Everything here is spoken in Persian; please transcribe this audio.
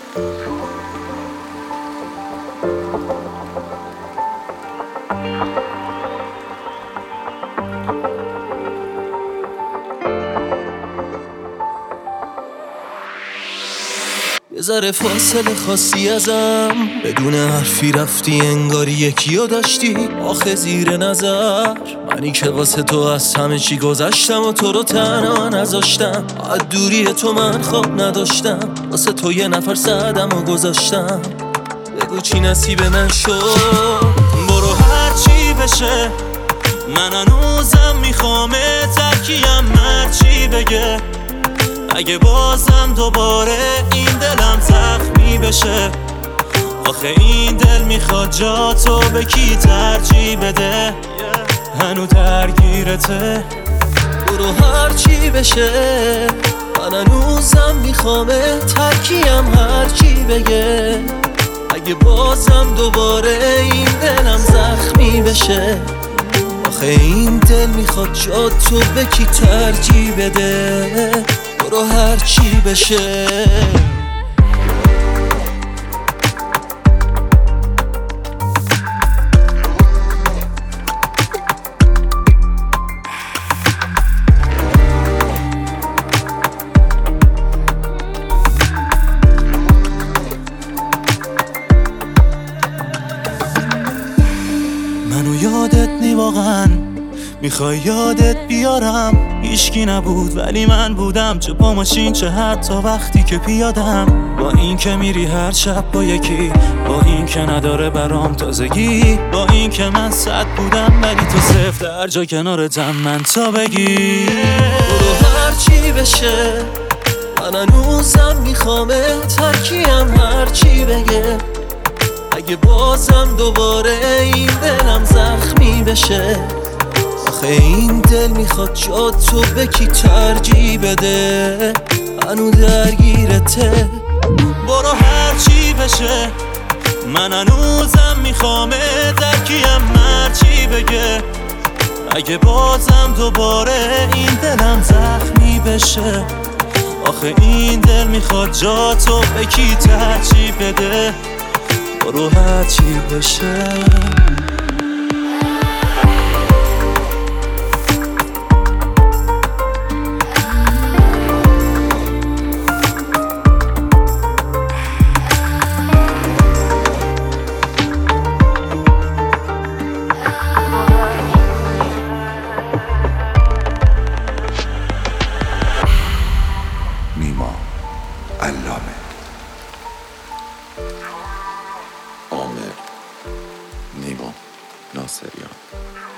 یه ذره فاصله خاصی ازم، بدون حرفی رفتی انگاری یکیو داشتی آخه زیر نظر. منی که واسه تو از همه چی گذشتم و تو رو تنها نذاشتم. از دوری تو من خواب نداشتم، واسه تو یه نفر سعدم و گذاشتم. بگو چی نصیب من شد، برو هر چی بشه. من هنوزم میخوامه، ترکیم هرچی بگه. اگه بازم دوباره این دلم زخمی بشه، آخه این دل میخواد جا تو به کی ترجیح بده. هنو درگیرته، برو هر چی بشه. من هنوزم میخوامه، ترکیم هرچی بگه. اگه بازم دوباره این دلم زخمی بشه، آخه این دل میخواد جا تو به کی ترجیح بده. برو هر چی بشه. منو یادت نی واقعا، میخوای یادت بیارم. هیچکی نبود ولی من بودم، چه با ماشین چه حتی وقتی که پیادم. با این که میری هر شب با یکی، با این که نداره برام تازگی، با این که من 100 بودم ولی تو 0 در جا کنارتم من تا بگی. برو هر چی بشه، من هنوزم میخوامه، ترکیم هر چی بگه. اگه بازم دوباره این دلم زخمی بشه، آخه این دل میخواد جا تو به کی ترجیح بده. هنو درگیرته، برو هر چی بشه. من هنوزم میخوامه، ترکیم هرچی بگه. اگه بازم دوباره این دلم زخمی بشه، آخه این دل میخواد جا تو به کی ترجیح بده. برو هر چی بشه. نیما علامه، عامر نیما ناصریان.